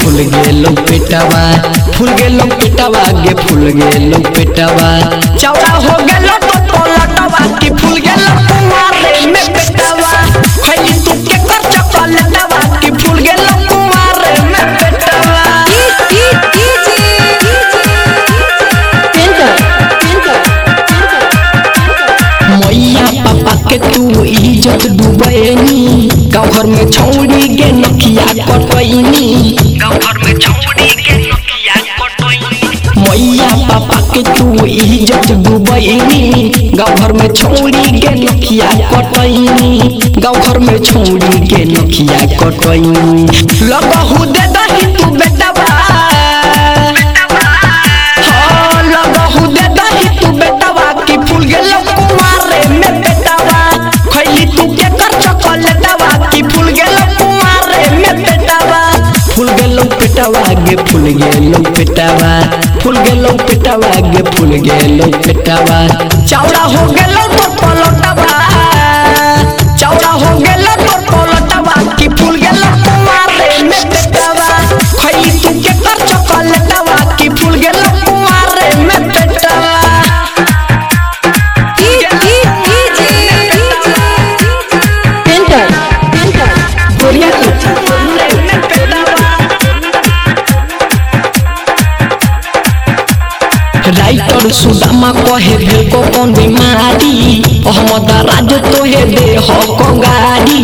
फूल गेलो पेटवा फूल गेलो पेटवा गे फूल गेलो पेटवा चौड़ा हो गेलो तो पलटवा की फूल गेलो कुमारे में पेटवा खैली तू के कर चॉकलेटवा की फूल गेलो कुमारे में पेटवा मैया पापा के तू इज्जत डूबैनी गाँव घर में छौड़ी गे नखिया कटैनी मैया पापा के तू इज्जत डूबैनी गाँव घर में छौड़ी गे नखिया कटैनी गाँव घर में छौड़ी गे नखिया कटैनी लगहु दे दही तू बेटवा हाँ लगहु दे दही तू बेटवा की फूल गेलो कुमारे में पेटवा खैली तू के कर चॉकलेटवा की फूल गेलो कुमारे में पेटवा फूल गेलो पेटवा गे फूल गेलो पेटवा फूल गेलो पेटवा गे फूल गेलो पेटवा चौड़ा हो गेलो तो पलटवा चौड़ा हो गेलो तो पलटवा की फूल गेलो कुमारे में पेटवा खैली तू के कर चॉकलेटवा की फूल गेलो कुमारे में पेटवा राइटर सुदामा कहे भेल को कौन बीमारी अहमद राज तो हे दे हो को गाड़ी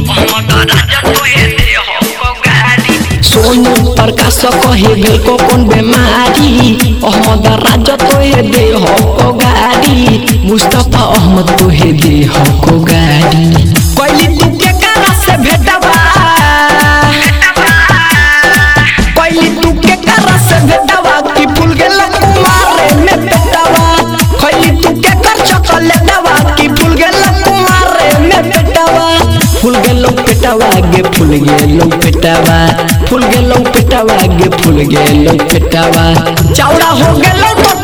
सोनू प्रकाश कहे भेल को कौन बीमारी अहमद राज तो हे दे हो को गाड़ी मुस्तफा अहमद तो हे दे हो को गाड़ी कोई तू के करा से भेटवा कोई तू के करा से भेटवा की फूल गेलो कुमारे में पेटवा खैली तू के कर चॉकलेटवा की फूल गेलो कुमारे में पेटवा फूल गेलो पेटवा गे फूल गेलो पेटवा फूल गेलो पेटवा गे फूल गेलो पेटवा चौड़ा हो गेलो तो